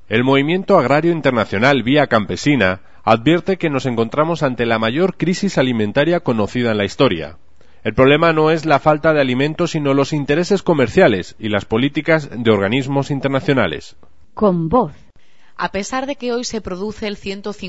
El Movimiento Agrario Internacional Vía Campesina advierte que nos encontramos ante la mayor crisis alimentaria conocida en la historia. El problema no es la falta de alimentos, sino los intereses comerciales y las políticas de organismos internacionales. Con voz. A pesar de que hoy se produce el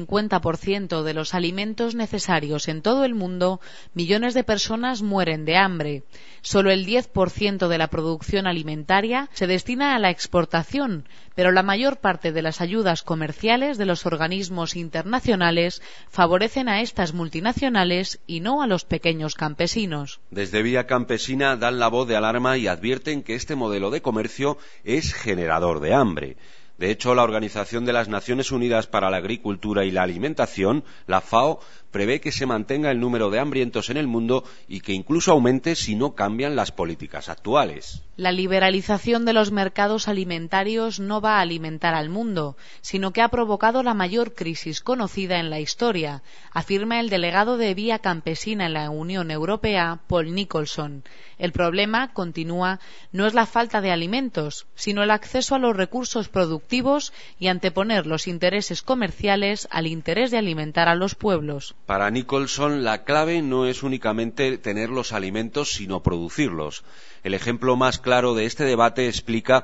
150% de los alimentos necesarios en todo el mundo, millones de personas mueren de hambre. Solo el 10% de la producción alimentaria se destina a la exportación, pero la mayor parte de las ayudas comerciales de los organismos internacionales favorecen a estas multinacionales y no a los pequeños campesinos. Desde Vía Campesina dan la voz de alarma y advierten que este modelo de comercio es generador de hambre. De hecho, la Organización de las Naciones Unidas para la Agricultura y la Alimentación, la FAO, prevé que se mantenga el número de hambrientos en el mundo y que incluso aumente si no cambian las políticas actuales. La liberalización de los mercados alimentarios no va a alimentar al mundo, sino que ha provocado la mayor crisis conocida en la historia, afirma el delegado de Vía Campesina en la Unión Europea, Paul Nicholson. El problema, continúa, no es la falta de alimentos, sino el acceso a los recursos productivos y anteponer los intereses comerciales al interés de alimentar a los pueblos. Para Nicholson, la clave no es únicamente tener los alimentos, sino producirlos. El ejemplo más claro de este debate,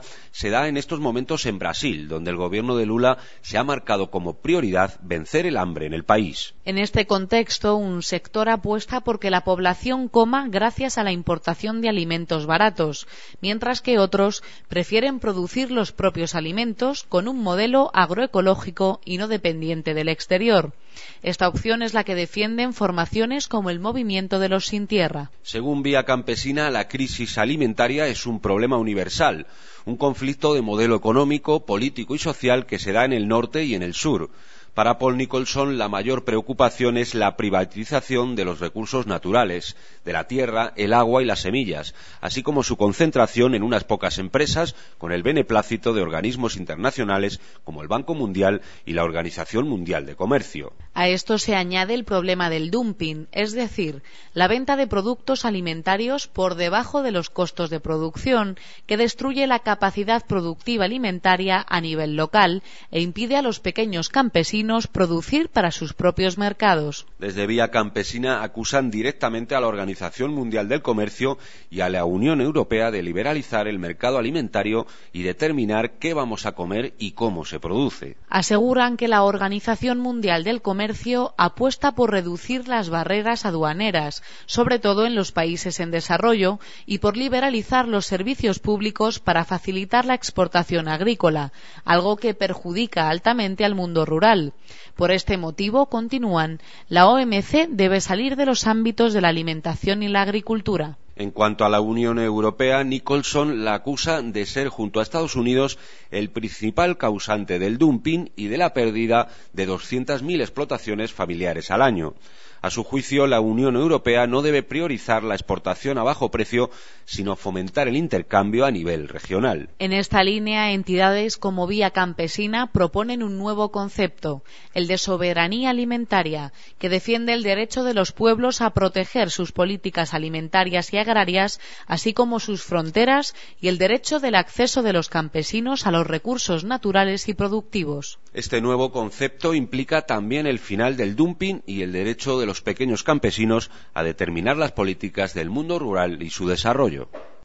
se da en estos momentos en Brasil, donde el gobierno de Lula se ha marcado como prioridad vencer el hambre en el país. En este contexto, un sector apuesta por que la población coma gracias a la importación de alimentos baratos, mientras que otros prefieren producir los propios alimentos con un modelo agroecológico y no dependiente del exterior. Esta opción es la que defienden formaciones como el Movimiento de los Sin Tierra. Según Vía Campesina, la crisis alimentaria es un problema universal, un conflicto de modelo económico, político y social que se da en el norte y en el sur. Para Paul Nicholson, la mayor preocupación es la privatización de los recursos naturales, de la tierra, el agua y las semillas, así como su concentración en unas pocas empresas con el beneplácito de organismos internacionales como el Banco Mundial y la Organización Mundial de Comercio. A esto se añade el problema del dumping, es decir, la venta de productos alimentarios por debajo de los costos de producción, que destruye la capacidad productiva alimentaria a nivel local e impide a los pequeños campesinos producir para sus propios mercados. Desde Vía Campesina acusan directamente a la Organización Mundial del Comercio y a la Unión Europea de liberalizar el mercado alimentario y determinar qué vamos a comer y cómo se produce. Aseguran que la Organización Mundial del Comercio apuesta por reducir las barreras aduaneras, sobre todo en los países en desarrollo, y por liberalizar los servicios públicos para facilitar la exportación agrícola, algo que perjudica altamente al mundo rural. Por este motivo, continúan, la OMC debe salir de los ámbitos de la alimentación y la agricultura. En cuanto a la Unión Europea, Nicholson la acusa de ser, junto a Estados Unidos, el principal causante del dumping y de la pérdida de 200.000 explotaciones familiares al año. A su juicio, la Unión Europea no debe priorizar la exportación a bajo precio, sino fomentar el intercambio a nivel regional. En esta línea, entidades como Vía Campesina proponen un nuevo concepto, el de soberanía alimentaria, que defiende el derecho de los pueblos a proteger sus políticas alimentarias y agrarias, así como sus fronteras, y el derecho del acceso de los campesinos a los recursos naturales y productivos. Este nuevo concepto implica también el final del dumping y el derecho de los pequeños campesinos a determinar las políticas del mundo rural y su desarrollo.